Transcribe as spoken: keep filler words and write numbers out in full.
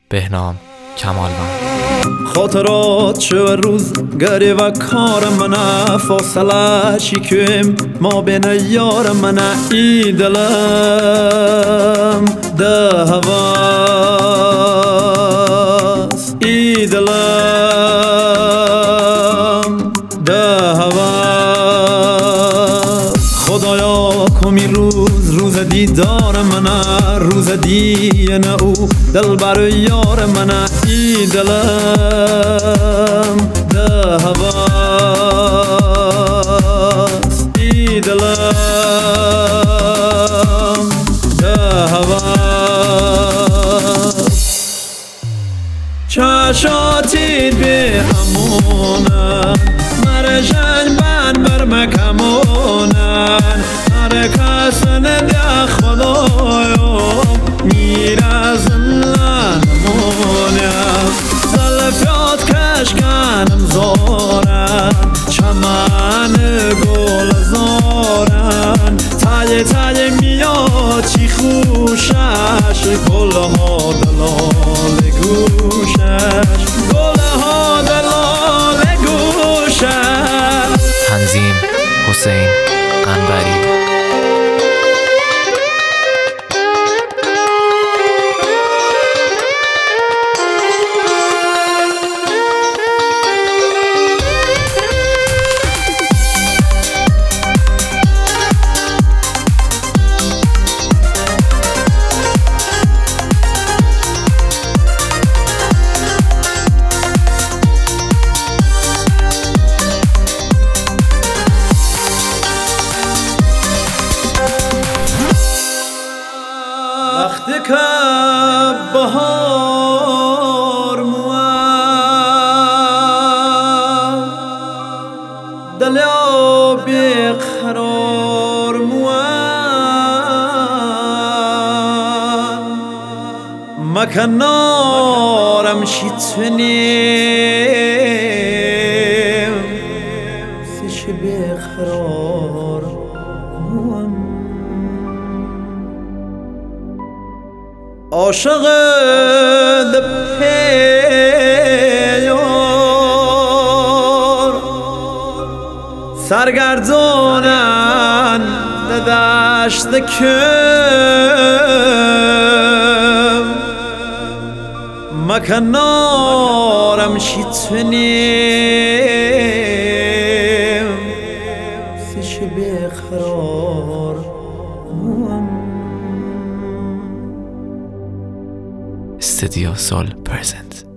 بهنام کمالوند. خاطرات شو روز گری و کار منه، فاصله شکم ما بین یار منه. ای دلم ده هواست، ای دلم ده هواست. خدایا کمی روز روز دیدار منه، روز دین او دل بر یار منه. ای دلم ده هواست، ای دلم ده هواست. چشاتی به همونن مرجان بن بر مکمونن، هر کس نده خدایا میره زنن مونم. زلفیات کشکنم زارن، چمن گل زارن. تای تای میاد چی خوشش، گلها دلال گوشش، گلها دلال گوشش. تنظیم حسین قنبری. وقتی که بهار مواد دلیا بیقرار مواد، مکنارم شیطنیم سیش بیقرار مواد. عاشق پیار سرگردانن دشت کم، مکنارم شیطنیم سیش بیقرار. استودیو سول پرزنت.